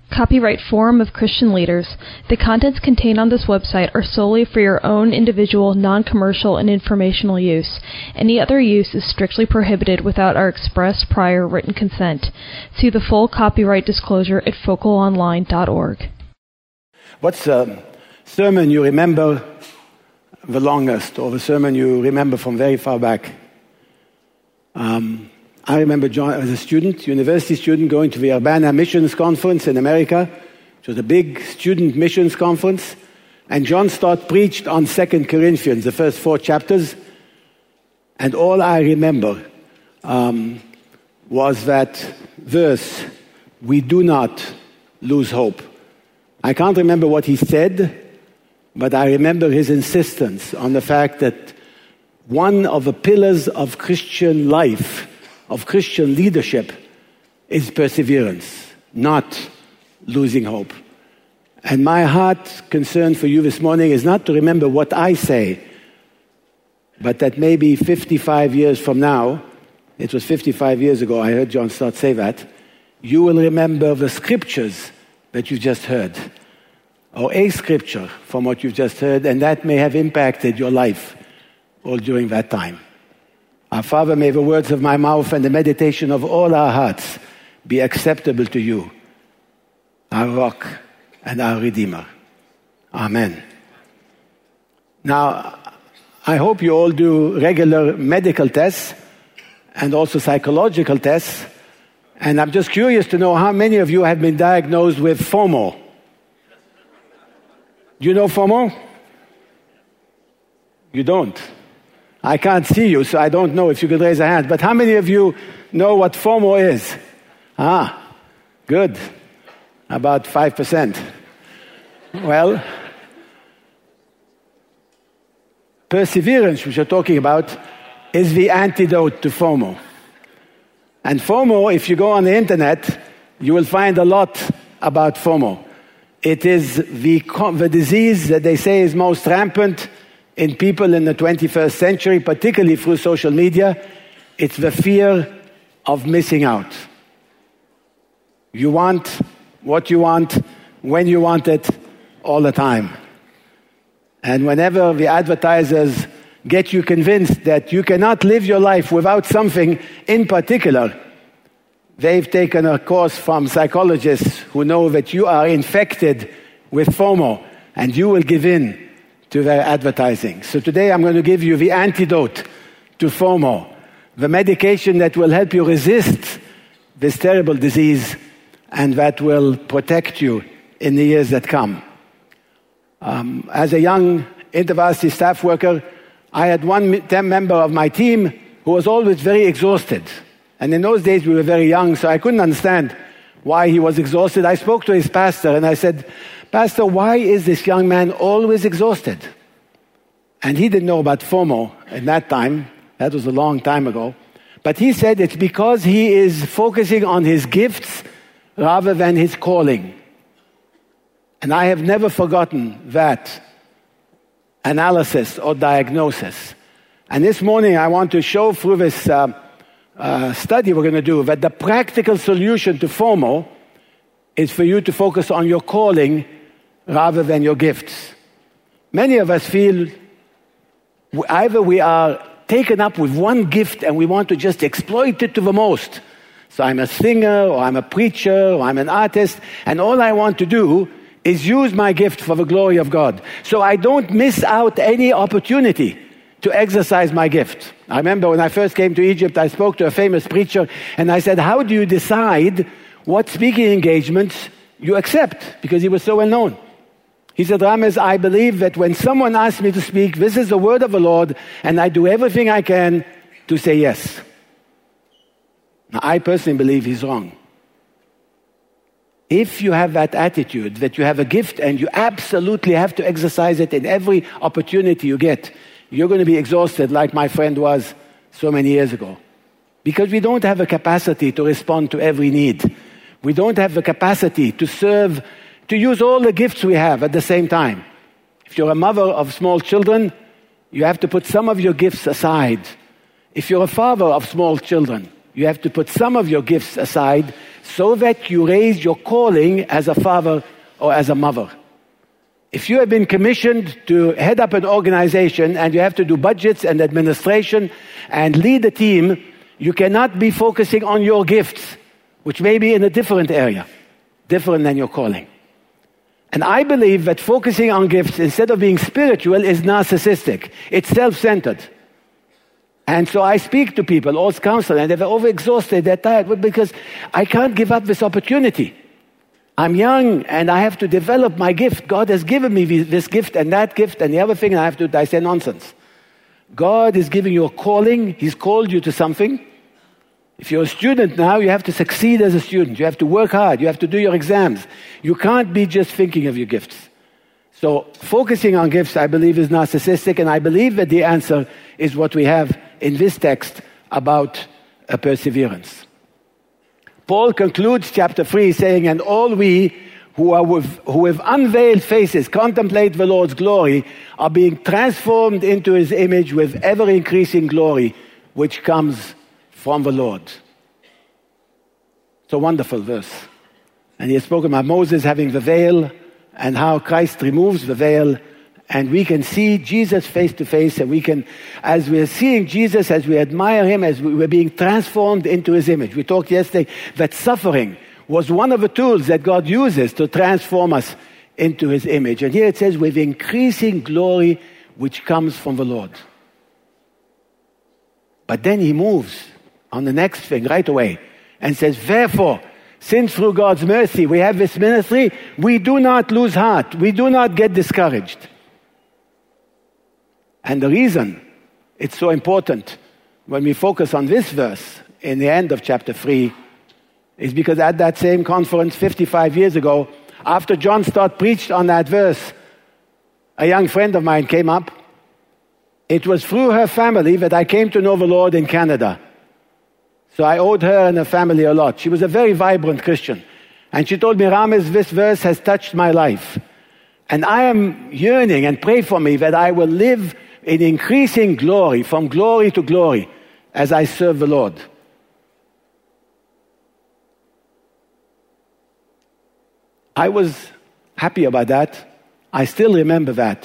Copyright Forum of Christian Leaders. The contents contained on this website are solely for your own individual, non-commercial, and informational use. Any other use is strictly prohibited without our express prior written consent. See the full copyright disclosure at focalonline.org. What's the sermon you remember the longest, or the sermon you remember from very far back? I remember John as a student, university student, going to the Urbana Missions Conference in America, which was a big student missions conference. And John Stott preached on 2 Corinthians, the first 4 chapters. And all I remember was that verse, "We do not lose hope." I can't remember what he said, but I remember his insistence on the fact that one of the pillars of Christian life, of Christian leadership, is perseverance, not losing hope. And my heart concern for you this morning is not to remember what I say, but that maybe 55 years from now, it was 55 years ago I heard John Stott say that, you will remember the scriptures that you just heard, or a scripture from what you've just heard, and that may have impacted your life all during that time. Our Father, may the words of my mouth and the meditation of all our hearts be acceptable to you, our rock and our Redeemer. Amen. Now, I hope you all do regular medical tests and also psychological tests. And I'm just curious to know how many of you have been diagnosed with FOMO. Do you know FOMO? You don't. I can't see you, so I don't know if you could raise a hand. But how many of you know what FOMO is? Good. About 5%. Well, perseverance, which we're talking about, is the antidote to FOMO. And FOMO, if you go on the internet, you will find a lot about FOMO. It is the disease that they say is most rampant in people in the 21st century, particularly through social media. It's the fear of missing out. You want what you want, when you want it, all the time. And whenever the advertisers get you convinced that you cannot live your life without something in particular, they've taken a course from psychologists who know that you are infected with FOMO and you will give in to their advertising. So today I'm going to give you the antidote to FOMO, the medication that will help you resist this terrible disease and that will protect you in the years that come. As a young InterVarsity staff worker, I had one member of my team who was always very exhausted. And in those days we were very young, so I couldn't understand why he was exhausted. I spoke to his pastor and I said, "Pastor, why is this young man always exhausted?" And he didn't know about FOMO at that time. That was a long time ago. But he said it's because he is focusing on his gifts rather than his calling. And I have never forgotten that analysis or diagnosis. And this morning I want to show through this study we're going to do that the practical solution to FOMO is for you to focus on your calling rather than your gifts. Many of us feel either we are taken up with one gift and we want to just exploit it to the most. So I'm a singer, or I'm a preacher, or I'm an artist, and all I want to do is use my gift for the glory of God. So I don't miss out any opportunity to exercise my gift. I remember when I first came to Egypt, I spoke to a famous preacher, and I said, "How do you decide what speaking engagements you accept?" Because he was so well known. He said, "Rames, I believe that when someone asks me to speak, this is the word of the Lord, and I do everything I can to say yes." Now, I personally believe he's wrong. If you have that attitude, that you have a gift and you absolutely have to exercise it in every opportunity you get, you're going to be exhausted like my friend was so many years ago. Because we don't have a capacity to respond to every need. We don't have the capacity to serve, to use all the gifts we have at the same time. If you're a mother of small children, you have to put some of your gifts aside. If you're a father of small children, You have to put some of your gifts aside so that you raise your calling as a father or as a mother. If you have been commissioned to head up an organization and you have to do budgets and administration and lead a team, you cannot be focusing on your gifts, which may be in a different area, different than your calling. And I believe that focusing on gifts instead of being spiritual is narcissistic. It's self-centered. And so I speak to people, all counsel, and they're overexhausted, they're tired, because I can't give up this opportunity. I'm young and I have to develop my gift. God has given me this gift and that gift and the other thing, and I say nonsense. God is giving you a calling. He's called you to something. If you're a student now, you have to succeed as a student. You have to work hard. You have to do your exams. You can't be just thinking of your gifts. So focusing on gifts, I believe, is narcissistic, and I believe that the answer is what we have in this text about perseverance. Paul concludes chapter 3 saying, and all we who with unveiled faces contemplate the Lord's glory are being transformed into his image with ever-increasing glory, which comes from the Lord. It's a wonderful verse. And he has spoken about Moses having the veil and how Christ removes the veil, and we can see Jesus face to face, and we can, as we are seeing Jesus, as we admire him, as we're being transformed into his image. We talked yesterday that suffering was one of the tools that God uses to transform us into his image. And here it says, with increasing glory which comes from the Lord. But then he moves on the next thing right away and says, therefore, since through God's mercy we have this ministry, we do not lose heart. We do not get discouraged. And the reason it's so important when we focus on this verse in the end of chapter 3 is because at that same conference 55 years ago, after John Stott preached on that verse, a young friend of mine came up. It was through her family that I came to know the Lord in Canada. So I owed her and her family a lot. She was a very vibrant Christian. And she told me, Ramez, this verse has touched my life. And I am yearning, and pray for me, that I will live in increasing glory, from glory to glory, as I serve the Lord. I was happy about that. I still remember that.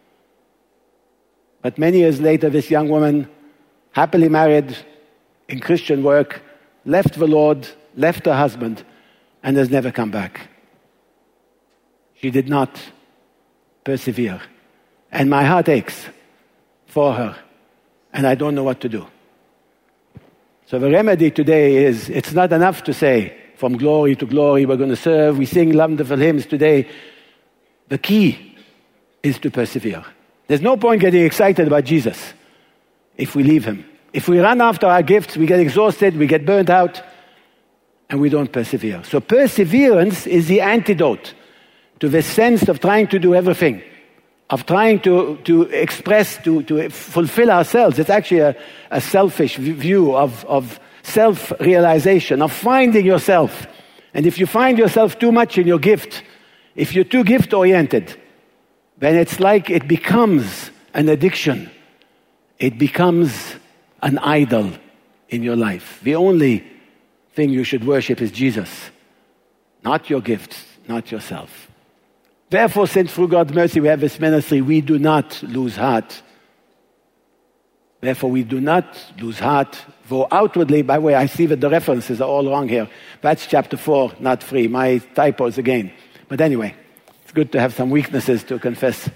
But many years later, this young woman, happily married, in Christian work, left the Lord, left her husband, and has never come back. She did not persevere. And my heart aches for her, and I don't know what to do. So the remedy today is, it's not enough to say, from glory to glory, we're going to serve. We sing wonderful hymns today. The key is to persevere. There's no point getting excited about Jesus if we leave him. If we run after our gifts, we get exhausted, we get burnt out, and we don't persevere. So perseverance is the antidote to the sense of trying to do everything, of trying to express, to fulfill ourselves. It's actually a selfish view of self-realization, of finding yourself. And if you find yourself too much in your gift, if you're too gift-oriented, then it's like it becomes an addiction. It becomes an idol in your life. The only thing you should worship is Jesus, not your gifts, not yourself. Therefore, since through God's mercy we have this ministry, we do not lose heart. Therefore, we do not lose heart, though outwardly, by the way, I see that the references are all wrong here. That's chapter 4, not 3. My typos again. But anyway, it's good to have some weaknesses to confess.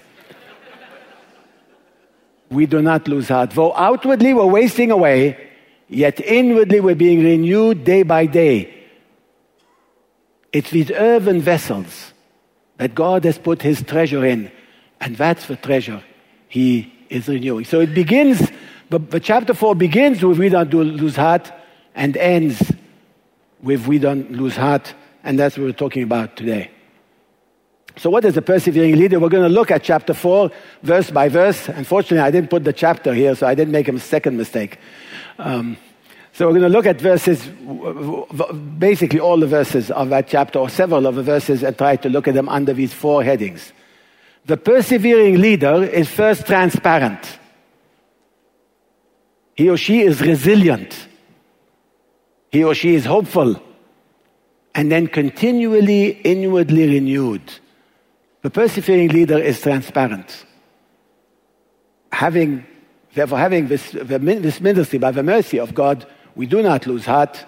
We do not lose heart. Though outwardly we're wasting away, yet inwardly we're being renewed day by day. It's these earthen vessels that God has put his treasure in, and that's the treasure he is renewing. So it begins, but chapter 4 begins with we don't lose heart and ends with we don't lose heart, and that's what we're talking about today. So what is a persevering leader? We're going to look at chapter 4, verse by verse. Unfortunately, I didn't put the chapter here, so I didn't make a second mistake. So we're going to look at verses, basically all the verses of that chapter, or several of the verses, and try to look at them under these 4 headings. The persevering leader is first transparent. He or she is resilient. he or she is hopeful, and then continually inwardly renewed. The persevering leader is transparent. Therefore, having this ministry by the mercy of God, we do not lose heart,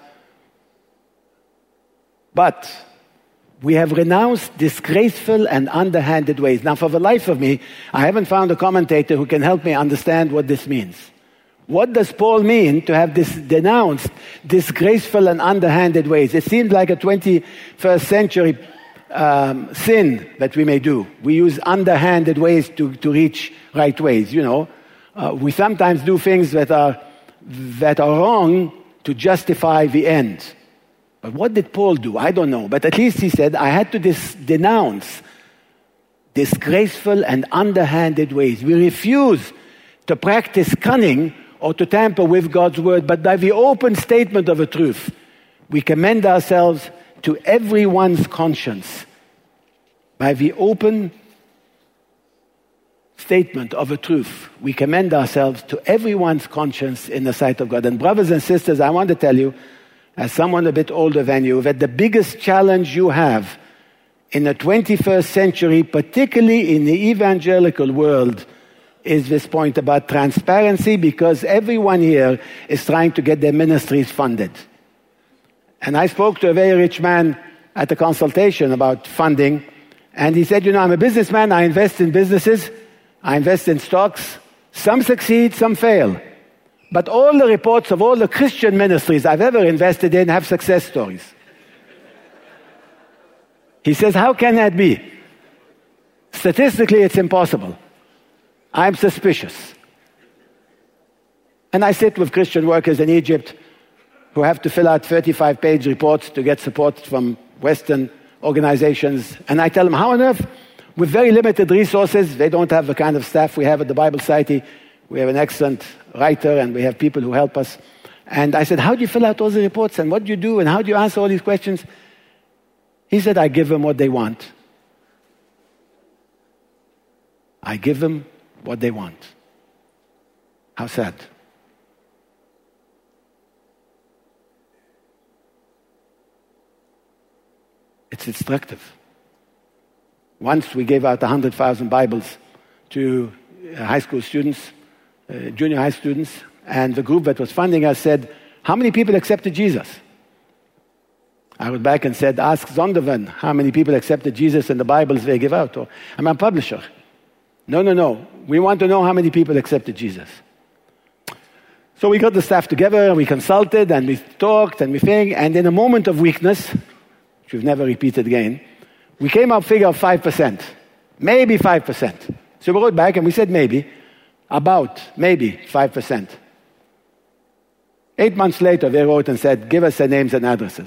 but we have renounced disgraceful and underhanded ways. Now, for the life of me, I haven't found a commentator who can help me understand what this means. What does Paul mean to have denounced disgraceful and underhanded ways? It seems like a 21st century sin that we may do. We use underhanded ways to reach right ways, We sometimes do things that are wrong to justify the end. But what did Paul do? I don't know. But at least he said, I had to denounce disgraceful and underhanded ways. We refuse to practice cunning or to tamper with God's word, but by the open statement of the truth, we commend ourselves to everyone's conscience. By the open statement of the truth, we commend ourselves to everyone's conscience in the sight of God. And brothers and sisters, I want to tell you, as someone a bit older than you, that the biggest challenge you have in the 21st century, particularly in the evangelical world, is this point about transparency, because everyone here is trying to get their ministries funded. And I spoke to a very rich man at a consultation about funding, and he said, I'm a businessman, I invest in businesses, I invest in stocks, some succeed, some fail. But all the reports of all the Christian ministries I've ever invested in have success stories. He says, how can that be? Statistically, it's impossible. I'm suspicious. And I sit with Christian workers in Egypt who have to fill out 35-page reports to get support from Western organizations. And I tell them, how on earth, with very limited resources, they don't have the kind of staff we have at the Bible Society. We have an excellent writer and we have people who help us. And I said, how do you fill out all the reports and what do you do and how do you answer all these questions? He said, I give them what they want. I give them what they want. How sad. It's instructive. Once we gave out 100,000 Bibles to high school students, junior high students, and the group that was funding us said, how many people accepted Jesus? I went back and said, ask Zondervan how many people accepted Jesus in the Bibles they give out. Or, I'm a publisher. No. We want to know how many people accepted Jesus. So we got the staff together, and we consulted, and we talked, and we think, and in a moment of weakness, which we've never repeated again, we came up figure of 5%. Maybe 5%. So we wrote back and we said maybe 5%. 8 months later, they wrote and said, give us their names and addresses.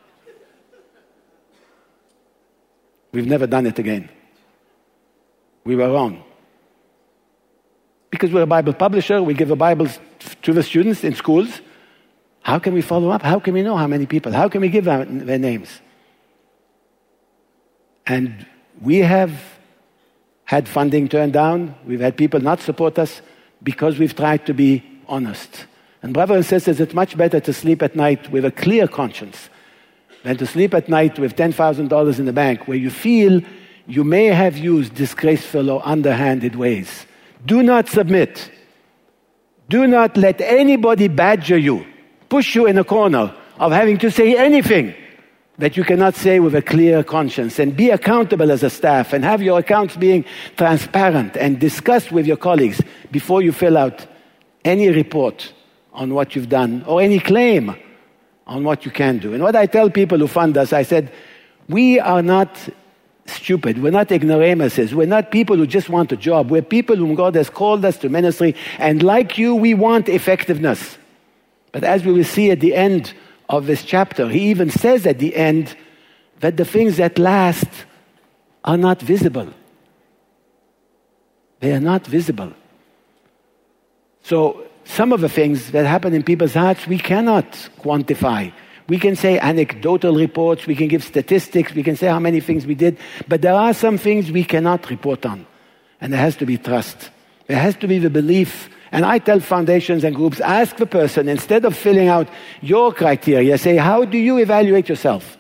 We've never done it again. We were wrong. Because we're a Bible publisher, we give the Bibles to the students in schools. How can we follow up? How can we know how many people? How can we give their names? And we have had funding turned down. We've had people not support us because we've tried to be honest. And brothers and sisters, it's much better to sleep at night with a clear conscience than to sleep at night with $10,000 in the bank where you feel you may have used disgraceful or underhanded ways. Do not submit. Do not let anybody badger you, push you in a corner of having to say anything that you cannot say with a clear conscience, and be accountable as a staff and have your accounts being transparent and discuss with your colleagues before you fill out any report on what you've done or any claim on what you can do. And what I tell people who fund us, I said, we are not stupid. We're not ignoramuses. We're not people who just want a job. We're people whom God has called us to ministry, and like you, we want effectiveness. But as we will see at the end of this chapter, he even says at the end that the things that last are not visible. They are not visible. So some of the things that happen in people's hearts we cannot quantify. We can say anecdotal reports, we can give statistics, we can say how many things we did, but there are some things we cannot report on. And there has to be trust. There has to be the belief And I tell foundations and groups, ask the person, instead of filling out your criteria, say, how do you evaluate yourself?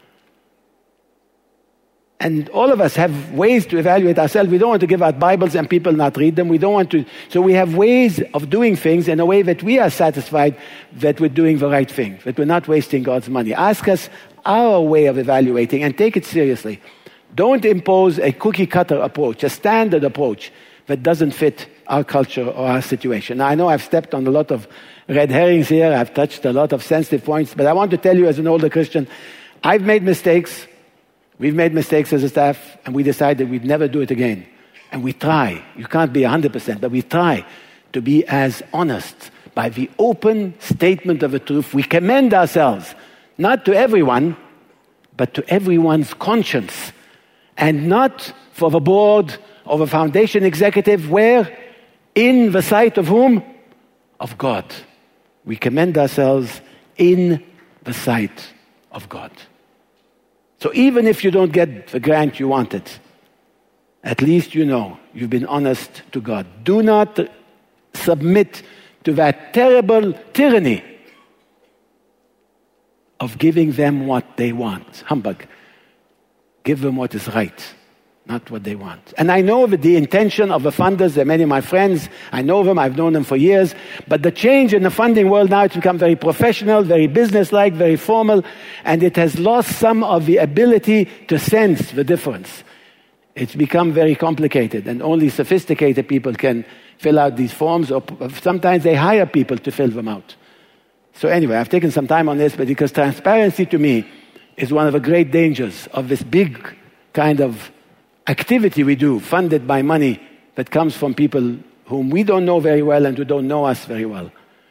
And all of us have ways to evaluate ourselves. We don't want to give out Bibles and people not read them. We don't want to. So we have ways of doing things in a way that we are satisfied that we're doing the right thing, that we're not wasting God's money. Ask us our way of evaluating and take it seriously. Don't impose a cookie-cutter approach, a standard approach that doesn't fit our culture or our situation. Now, I know I've stepped on a lot of red herrings here. I've touched a lot of sensitive points. But I want to tell you as an older Christian, I've made mistakes. We've made mistakes as a staff, and we decided we'd never do it again. And we try. You can't be 100%, but we try to be as honest by the open statement of the truth. We commend ourselves, not to everyone, but to everyone's conscience. And not for the board or the foundation executive, where, in the sight of whom? Of God. We commend ourselves in the sight of God. So even if you don't get the grant you wanted, at least you know you've been honest to God. Do not submit to that terrible tyranny of giving them what they want. Humbug. Give them what is right, not what they want. And I know that the intention of the funders, they're many of my friends, I know them, I've known them for years, but the change in the funding world now, it's become very professional, very businesslike, very formal, and it has lost some of the ability to sense the difference. It's become very complicated, and only sophisticated people can fill out these forms, or sometimes they hire people to fill them out. So anyway, I've taken some time on this, but because transparency to me is one of the great dangers of this big kind of activity we do, funded by money that comes from people whom we don't know very well and who don't know us very well.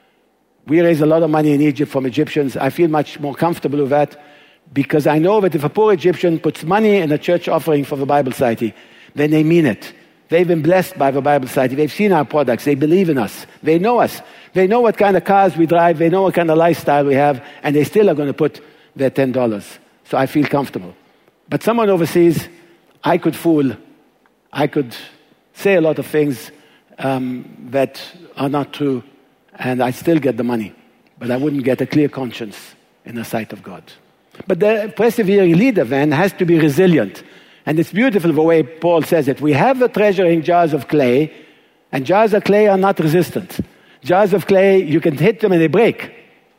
We raise a lot of money in Egypt from Egyptians. I feel much more comfortable with that because I know that if a poor Egyptian puts money in a church offering for the Bible Society, then they mean it. They've been blessed by the Bible Society. They've seen our products. They believe in us. They know us. They know what kind of cars we drive. They know what kind of lifestyle we have. And they still are going to put their $10. So I feel comfortable. But someone overseas, I could fool. I could say a lot of things that are not true, and I still get the money. But I wouldn't get a clear conscience in the sight of God. But the persevering leader then has to be resilient. And it's beautiful the way Paul says it. We have a treasure in jars of clay, and jars of clay are not resistant. Jars of clay, you can hit them and they break.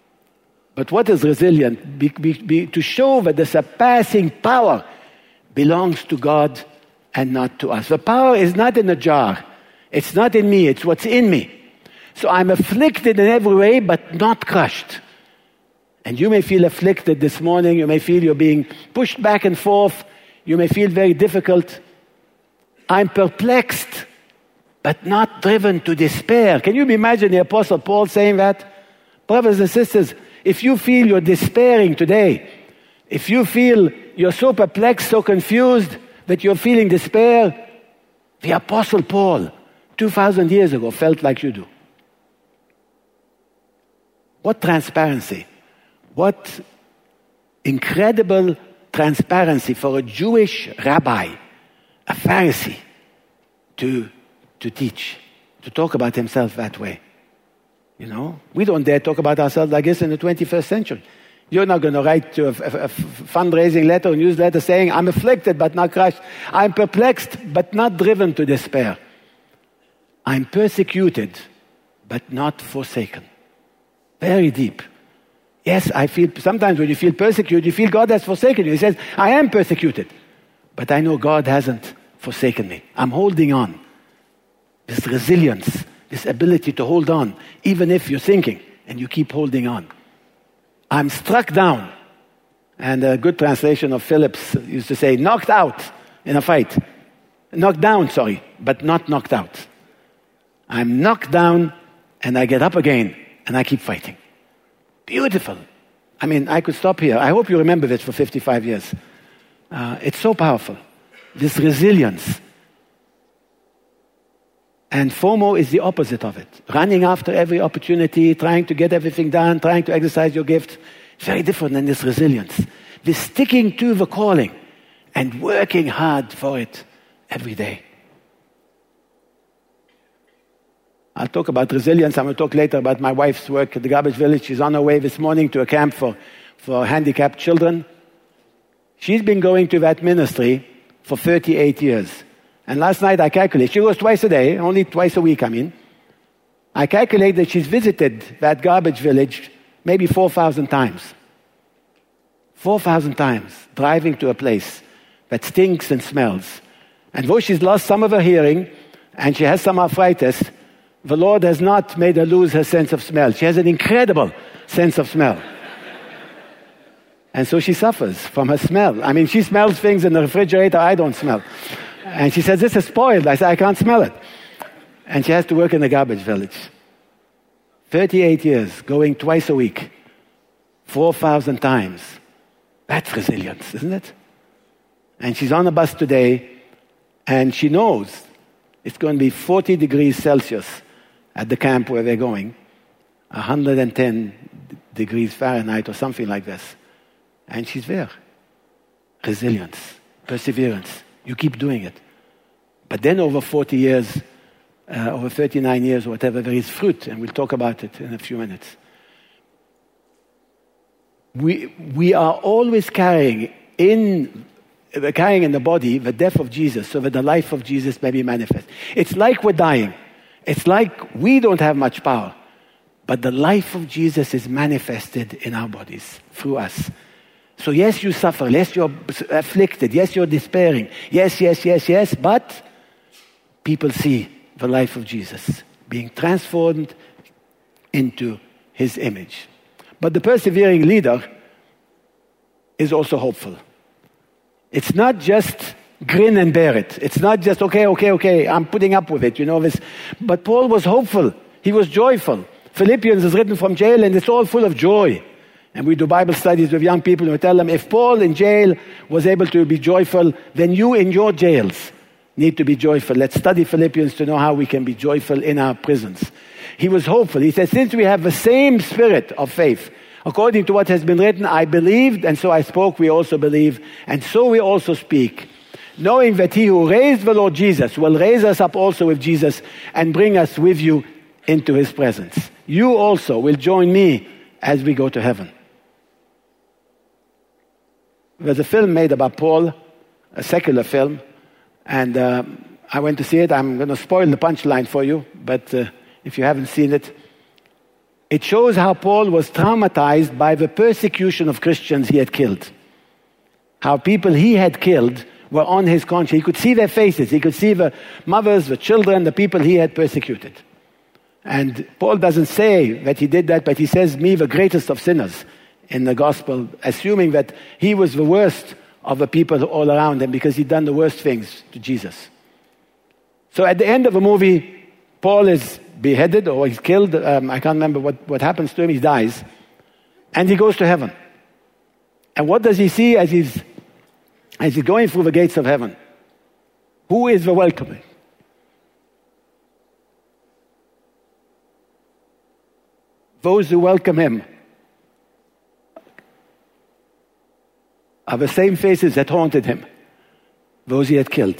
But what is resilient? To show that the surpassing power belongs to God and not to us. The power is not in a jar. It's not in me. It's what's in me. So I'm afflicted in every way, but not crushed. And you may feel afflicted this morning. You may feel you're being pushed back and forth. You may feel very difficult. I'm perplexed, but not driven to despair. Can you imagine the Apostle Paul saying that? Brothers and sisters, if you feel you're despairing today, if you feel you're so perplexed, so confused that you're feeling despair, the Apostle Paul, 2,000 years ago, felt like you do. What transparency. What incredible transparency for a Jewish rabbi, a Pharisee, to teach, to talk about himself that way. You know, we don't dare talk about ourselves like this in the 21st century. You're not going to write to a fundraising letter or newsletter saying, I'm afflicted but not crushed. I'm perplexed but not driven to despair. I'm persecuted but not forsaken. Very deep. Yes, I feel, sometimes when you feel persecuted, you feel God has forsaken you. He says, I am persecuted, but I know God hasn't forsaken me. I'm holding on. This resilience, this ability to hold on, even if you're thinking, and you keep holding on. I'm struck down. And a good translation of Phillips used to say, knocked out in a fight. Knocked down, but not knocked out. I'm knocked down, and I get up again, and I keep fighting. Beautiful. I mean, I could stop here. I hope you remember this for 55 years. It's so powerful. This resilience. And FOMO is the opposite of it. Running after every opportunity, trying to get everything done, trying to exercise your gift. Very different than this resilience. This sticking to the calling and working hard for it every day. I'll talk about resilience. I'm going to talk later about my wife's work at the Garbage Village. She's on her way this morning to a camp for handicapped children. She's been going to that ministry for 38 years. And last night I calculated, she goes twice a day, only twice a week, I calculated that she's visited that Garbage Village maybe 4,000 times. 4,000 times, driving to a place that stinks and smells. And though she's lost some of her hearing, and she has some arthritis, the Lord has not made her lose her sense of smell. She has an incredible sense of smell. And so she suffers from her smell. She smells things in the refrigerator I don't smell. And she says, this is spoiled. I say, I can't smell it. And she has to work in the Garbage Village. 38 years, going twice a week, 4,000 times. That's resilience, isn't it? And she's on a bus today, and she knows it's going to be 40 degrees Celsius at the camp where they're going, 110 degrees Fahrenheit or something like this. And she's there. Resilience, perseverance. You keep doing it. But then over 40 years, over 39 years, or whatever, there is fruit, and we'll talk about it in a few minutes. We are always carrying in the body the death of Jesus, so that the life of Jesus may be manifest. It's like we're dying. It's like we don't have much power, but the life of Jesus is manifested in our bodies through us. So yes, you suffer. Yes, you're afflicted. Yes, you're despairing. Yes, but people see the life of Jesus being transformed into his image. But the persevering leader is also hopeful. It's not just grin and bear it. It's not just, okay, I'm putting up with it, this. But Paul was hopeful. He was joyful. Philippians is written from jail, and it's all full of joy. And we do Bible studies with young people, and we tell them, if Paul in jail was able to be joyful, then you in your jails need to be joyful. Let's study Philippians to know how we can be joyful in our prisons. He was hopeful. He said, since we have the same spirit of faith, according to what has been written, I believed, and so I spoke, we also believe, and so we also speak, knowing that he who raised the Lord Jesus will raise us up also with Jesus and bring us with you into his presence. You also will join me as we go to heaven. There's a film made about Paul, a secular film, and I went to see it. I'm going to spoil the punchline for you, but if you haven't seen it, it shows how Paul was traumatized by the persecution of Christians he had killed. How people he had killed were on his conscience. He could see their faces. He could see the mothers, the children, the people he had persecuted. And Paul doesn't say that he did that, but he says, me, the greatest of sinners, in the gospel, assuming that he was the worst of the people all around him because he'd done the worst things to Jesus. So at the end of the movie, Paul is beheaded or he's killed. I can't remember what happens to him. He dies. And he goes to heaven. And what does he see as he's going through the gates of heaven? Who is the welcoming? Those who welcome him are the same faces that haunted him, those he had killed.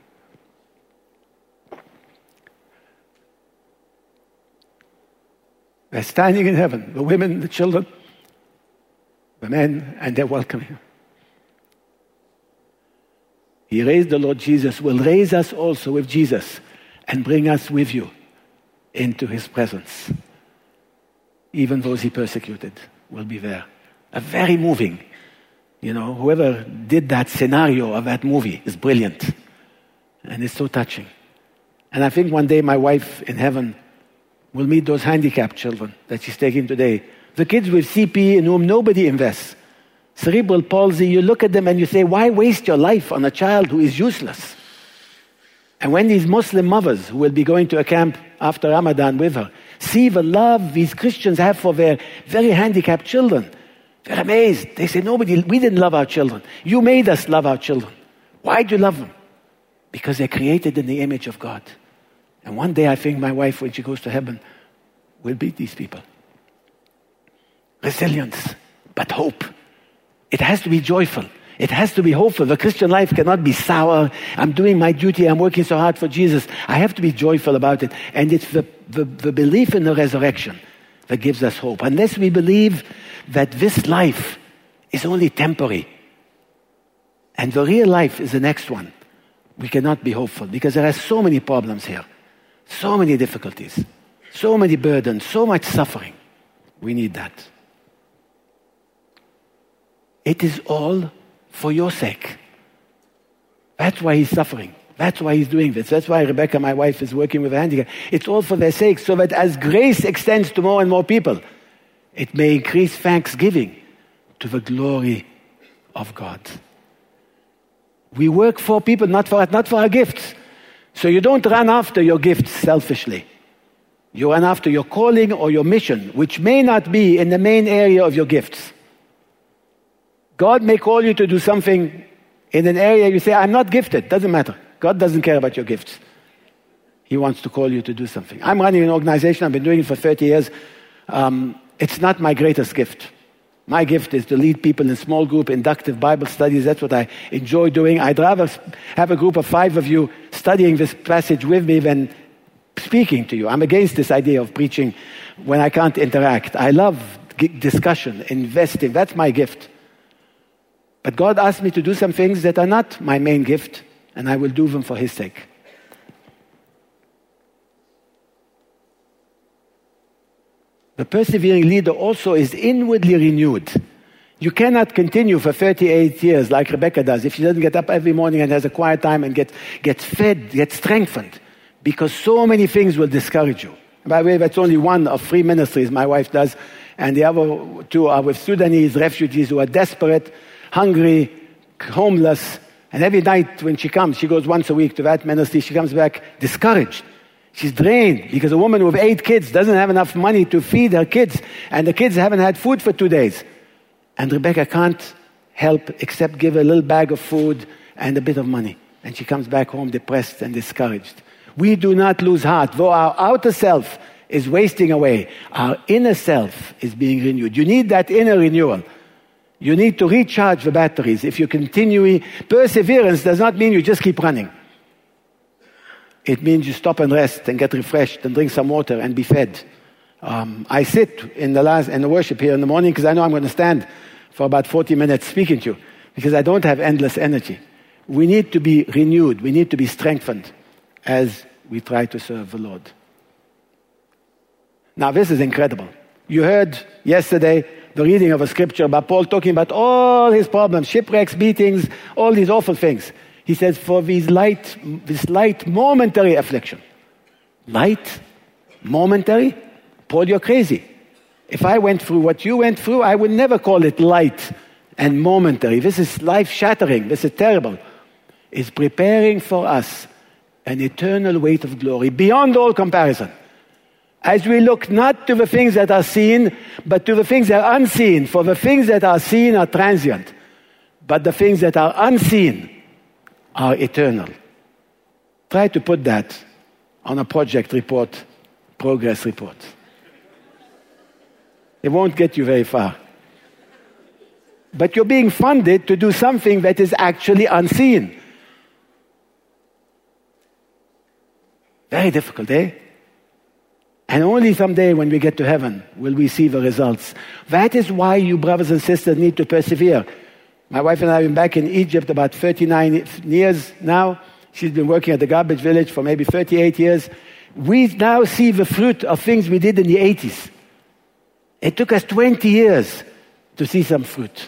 They're standing in heaven, the women, the children, the men, and they're welcoming him. He raised the Lord Jesus, will raise us also with Jesus and bring us with you into his presence. Even those he persecuted will be there. A very moving, whoever did that scenario of that movie is brilliant. And it's so touching. And I think one day my wife in heaven will meet those handicapped children that she's taking today. The kids with CP in whom nobody invests. Cerebral palsy, you look at them and you say, why waste your life on a child who is useless? And when these Muslim mothers who will be going to a camp after Ramadan with her see the love these Christians have for their very handicapped children, they're amazed. They say, we didn't love our children. You made us love our children. Why do you love them? Because they're created in the image of God. And one day I think my wife, when she goes to heaven, will beat these people. Resilience, but hope. It has to be joyful. It has to be hopeful. The Christian life cannot be sour. I'm doing my duty. I'm working so hard for Jesus. I have to be joyful about it. And it's the belief in the resurrection that gives us hope. Unless we believe that this life is only temporary and the real life is the next one, we cannot be hopeful, because there are so many problems here, so many difficulties, so many burdens, so much suffering. We need that. It is all for your sake. That's why he's suffering. That's why he's doing this. That's why Rebecca, my wife, is working with a handicap. It's all for their sake, so that as grace extends to more and more people, it may increase thanksgiving to the glory of God. We work for people, not for our gifts. So you don't run after your gifts selfishly. You run after your calling or your mission, which may not be in the main area of your gifts. God may call you to do something in an area you say, I'm not gifted. Doesn't matter. God doesn't care about your gifts. He wants to call you to do something. I'm running an organization. I've been doing it for 30 years. It's not my greatest gift. My gift is to lead people in small group, inductive Bible studies. That's what I enjoy doing. I'd rather have a group of 5 of you studying this passage with me than speaking to you. I'm against this idea of preaching when I can't interact. I love discussion, investing. That's my gift. But God asked me to do some things that are not my main gift, and I will do them for His sake. The persevering leader also is inwardly renewed. You cannot continue for 38 years like Rebecca does if she doesn't get up every morning and has a quiet time and gets fed, gets strengthened, because so many things will discourage you. By the way, that's only one of 3 ministries my wife does, and the other 2 are with Sudanese refugees who are desperate, hungry, homeless, and every night when she comes, she goes once a week to that ministry, she comes back discouraged. She's drained because a woman with 8 kids doesn't have enough money to feed her kids, and the kids haven't had food for 2 days. And Rebecca can't help except give a little bag of food and a bit of money. And she comes back home depressed and discouraged. We do not lose heart. Though our outer self is wasting away, our inner self is being renewed. You need that inner renewal. You need to recharge the batteries. If you continue, perseverance does not mean you just keep running. It means you stop and rest and get refreshed and drink some water and be fed. I sit in the worship here in the morning because I know I'm going to stand for about 40 minutes speaking to you, because I don't have endless energy. We need to be renewed. We need to be strengthened as we try to serve the Lord. Now, this is incredible. You heard yesterday the reading of a scripture about Paul talking about all his problems, shipwrecks, beatings, all these awful things. He says, for this light momentary affliction. Light, momentary? Paul, you're crazy. If I went through what you went through, I would never call it light and momentary. This is life-shattering. This is terrible. It's preparing for us an eternal weight of glory beyond all comparison. As we look not to the things that are seen, but to the things that are unseen. For the things that are seen are transient, but the things that are unseen are eternal. Try to put that on a project report, progress report. It won't get you very far. But you're being funded to do something that is actually unseen. Very difficult, eh? And only someday when we get to heaven will we see the results. That is why you brothers and sisters need to persevere. My wife and I have been back in Egypt about 39 years now. She's been working at the garbage village for maybe 38 years. We now see the fruit of things we did in the 80s. It took us 20 years to see some fruit.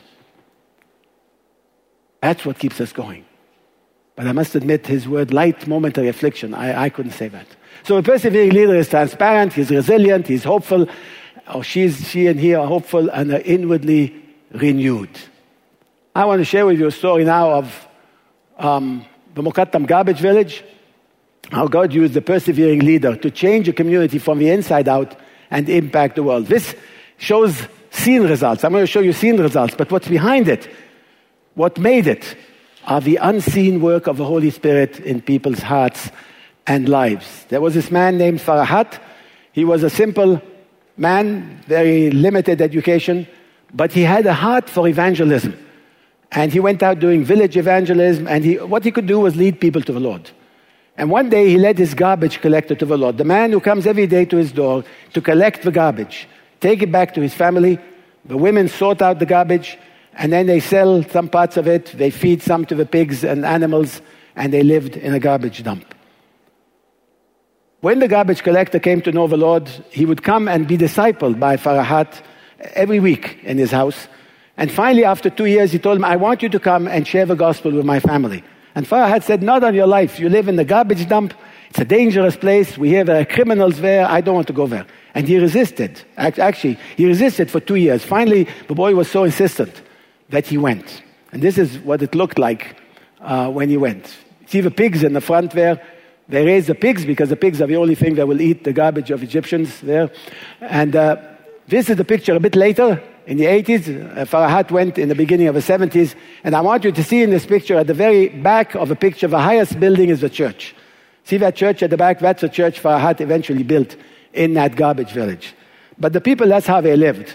That's what keeps us going. But I must admit, his word, light momentary affliction, I couldn't say that. So a persevering leader is transparent, he's resilient, he's hopeful, or she and he are hopeful and are inwardly renewed. I want to share with you a story now of the Mokattam garbage village, how God used the persevering leader to change a community from the inside out and impact the world. This shows seen results. I'm going to show you seen results, but what's behind it, what made it, are the unseen work of the Holy Spirit in people's hearts and lives. There was this man named Farahat. He was a simple man, very limited education, but he had a heart for evangelism. And he went out doing village evangelism, and what he could do was lead people to the Lord. And one day he led his garbage collector to the Lord, the man who comes every day to his door to collect the garbage, take it back to his family. The women sort out the garbage, and then they sell some parts of it, they feed some to the pigs and animals, and they lived in a garbage dump. When the garbage collector came to know the Lord, he would come and be discipled by Farahat every week in his house. And finally, after 2 years, he told him, I want you to come and share the gospel with my family. And Farahat said, not on your life. You live in the garbage dump. It's a dangerous place. We hear there are criminals there. I don't want to go there. And he resisted. Actually, he resisted for 2 years. Finally, the boy was so insistent that he went. And this is what it looked like when he went. See the pigs in the front there? They raise the pigs because the pigs are the only thing that will eat the garbage of Egyptians there. And this is the picture a bit later, in the 80s. Farahat went in the beginning of the 70s. And I want you to see in this picture, at the very back of the picture, the highest building is the church. See that church at the back? That's the church Farahat eventually built in that garbage village. But the people, that's how they lived.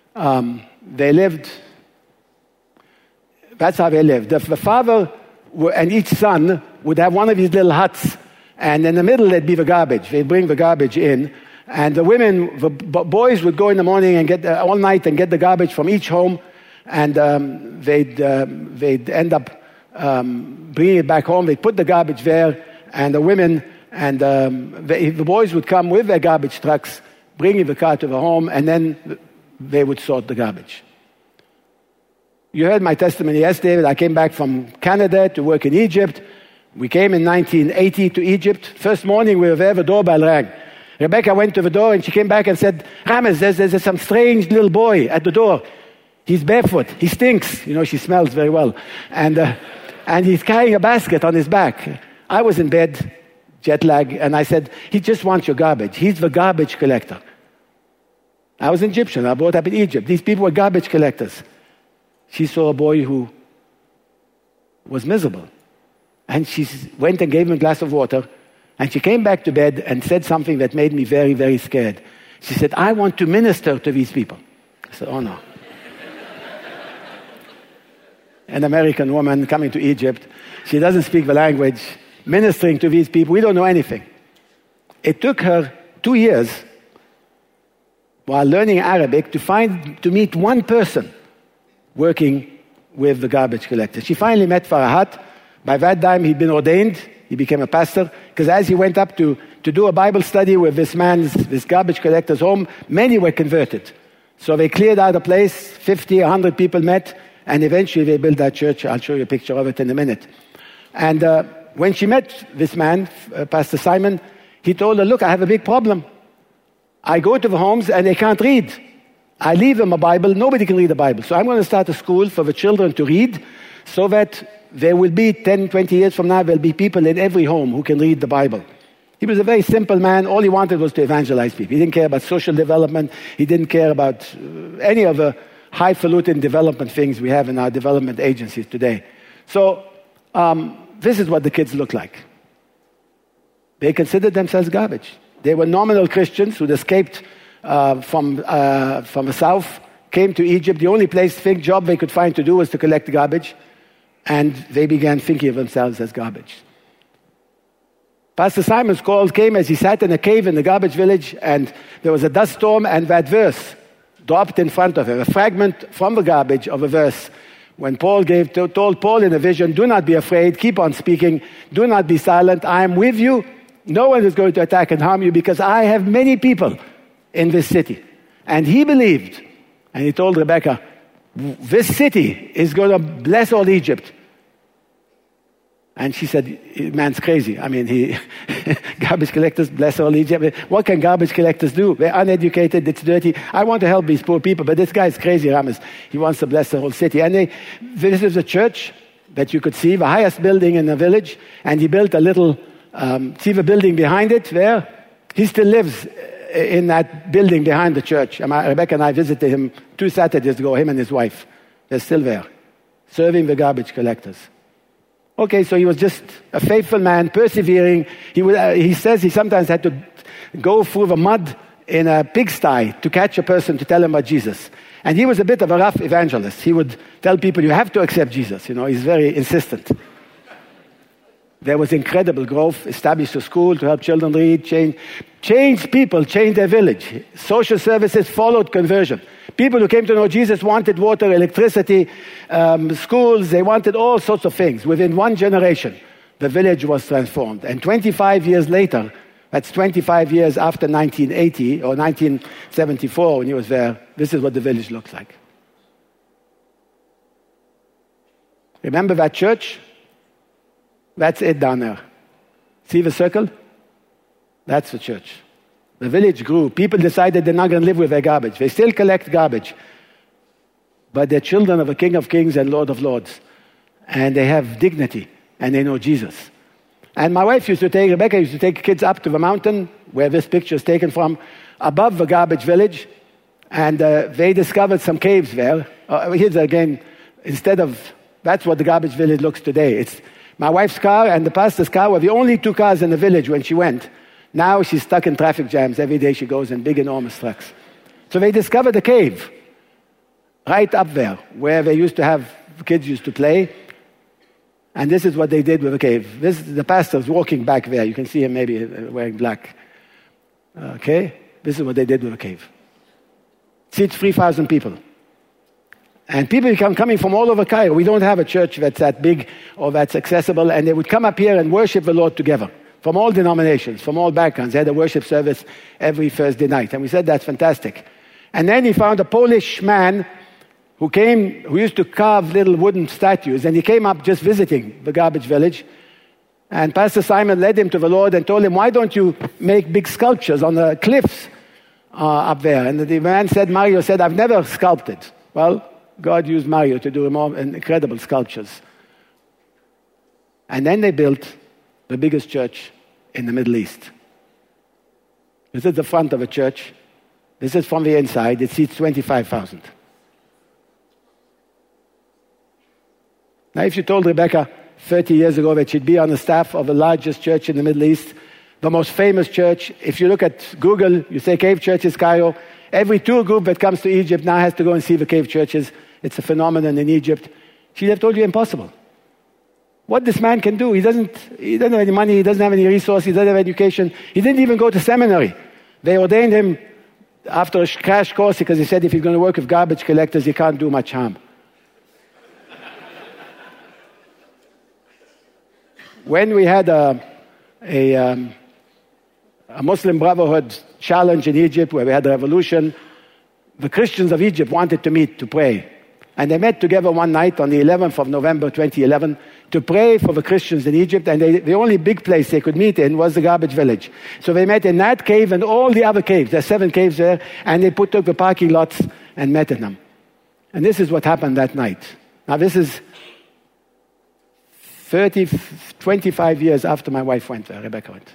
That's how they lived. The father and each son would have one of these little huts, and in the middle there'd be the garbage. They'd bring the garbage in, and the women, the boys would go in the morning and get all night and get the garbage from each home, and they'd end up bringing it back home. They'd put the garbage there, and the women and the boys would come with their garbage trucks, bringing the car to the home, and then they would sort the garbage. You heard my testimony yesterday that I came back from Canada to work in Egypt. We came in 1980 to Egypt. First morning we were there, the doorbell rang. Rebecca went to the door and she came back and said, Rames, there's some strange little boy at the door. He's barefoot. He stinks. You know, she smells very well. And he's carrying a basket on his back. I was in bed, jet lag, and I said, he just wants your garbage. He's the garbage collector. I was Egyptian. I brought up in Egypt. These people were garbage collectors. She saw a boy who was miserable. And she went and gave him a glass of water. And she came back to bed and said something that made me very, very scared. She said, I want to minister to these people. I said, oh no. An American woman coming to Egypt. She doesn't speak the language. Ministering to these people. We don't know anything. It took her 2 years while learning Arabic to meet one person working with the garbage collector. She finally met Farahat. By that time, he'd been ordained. He became a pastor. Because as he went up to do a Bible study with this garbage collector's home, many were converted. So they cleared out a place. 50, 100 people met. And eventually they built that church. I'll show you a picture of it in a minute. And when she met this man, Pastor Simon, he told her, look, I have a big problem. I go to the homes and they can't read. I leave them a Bible. Nobody can read the Bible. So I'm going to start a school for the children to read so that there will be 10, 20 years from now, there'll be people in every home who can read the Bible. He was a very simple man. All he wanted was to evangelize people. He didn't care about social development. He didn't care about any of the highfalutin development things we have in our development agencies today. So this is what the kids look like. They considered themselves garbage. They were nominal Christians who'd escaped from the south, came to Egypt. The only job they could find to do was to collect garbage. And they began thinking of themselves as garbage. Pastor Simon's call came as he sat in a cave in the garbage village, and there was a dust storm, and that verse dropped in front of him, a fragment from the garbage of a verse. When Paul told Paul in a vision, do not be afraid, keep on speaking, do not be silent, I am with you. No one is going to attack and harm you because I have many people in this city. And he believed, and he told Rebecca, this city is going to bless all Egypt. And she said, man's crazy. I mean, garbage collectors bless all Egypt. What can garbage collectors do? They're uneducated, it's dirty. I want to help these poor people, but this guy's crazy, Rames. He wants to bless the whole city. And this is a church that you could see, the highest building in the village, and he built a little, see the building behind it there? He still lives in that building behind the church. Rebecca and I visited him 2 Saturdays ago, him and his wife. They're still there, serving the garbage collectors. Okay, so he was just a faithful man, persevering. He says he sometimes had to go through the mud in a pigsty to catch a person to tell him about Jesus. And he was a bit of a rough evangelist. He would tell people, you have to accept Jesus. He's very insistent. There was incredible growth, established a school to help children read, change people, change their village. Social services followed conversion. People who came to know Jesus wanted water, electricity, schools. They wanted all sorts of things. Within one generation, the village was transformed. And 25 years later, that's 25 years after 1980 or 1974 when he was there, this is what the village looks like. Remember that church? That's it down there. See the circle? That's the church. The village grew. People decided they're not going to live with their garbage. They still collect garbage. But they're children of the King of Kings and Lord of Lords. And they have dignity. And they know Jesus. And my wife Rebecca used to take kids up to the mountain, where this picture is taken from, above the garbage village. And they discovered some caves there. Here's again, that's what the garbage village looks today. It's my wife's car and the pastor's car were the only two cars in the village when she went. Now she's stuck in traffic jams. Every day she goes in big, enormous trucks. So they discovered a cave right up there where kids used to play. And this is what they did with the cave. The pastor's walking back there. You can see him maybe wearing black. Okay? This is what they did with the cave. Seats 3,000 people. And people come coming from all over Cairo. We don't have a church that's that big or that's accessible. And they would come up here and worship the Lord together. From all denominations, from all backgrounds. They had a worship service every Thursday night. And we said, that's fantastic. And then he found a Polish man who used to carve little wooden statues. And he came up just visiting the garbage village. And Pastor Simon led him to the Lord and told him, why don't you make big sculptures on the cliffs up there? And the man said, Mario said, I've never sculpted. Well, God used Mario to do more incredible sculptures. And then they built the biggest church in the Middle East. This is the front of a church. This is from the inside. It seats 25,000. Now, if you told Rebecca 30 years ago that she'd be on the staff of the largest church in the Middle East, the most famous church, if you look at Google, you say Cave Churches Cairo, every tour group that comes to Egypt now has to go and see the cave churches. It's a phenomenon in Egypt. She'd have told you impossible. What this man can do, he doesn't have any money, he doesn't have any resources, he doesn't have education. He didn't even go to seminary. They ordained him after a crash course because he said if he's going to work with garbage collectors, he can't do much harm. When we had a Muslim Brotherhood challenge in Egypt where we had a revolution, the Christians of Egypt wanted to meet to pray. And they met together one night on the 11th of November 2011 to pray for the Christians in Egypt. And the only big place they could meet in was the garbage village. So they met in that cave and all the other caves. There's 7 caves there. And they took the parking lots and met in them. And this is what happened that night. Now this is 25 years after my wife went there, Rebecca went.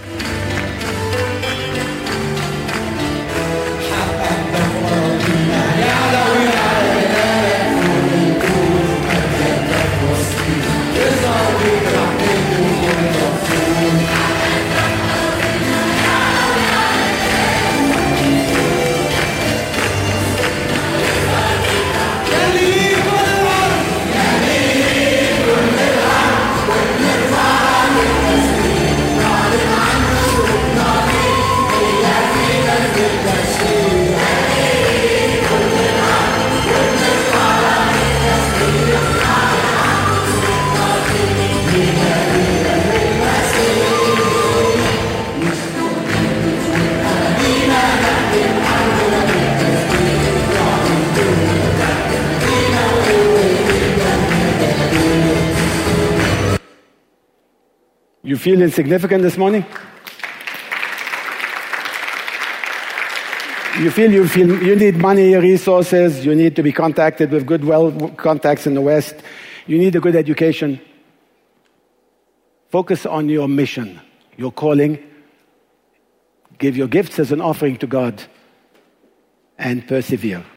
You feel insignificant this morning? You feel you need money, resources, you need to be contacted with good contacts in the West, you need a good education. Focus on your mission, your calling. Give your gifts as an offering to God and persevere.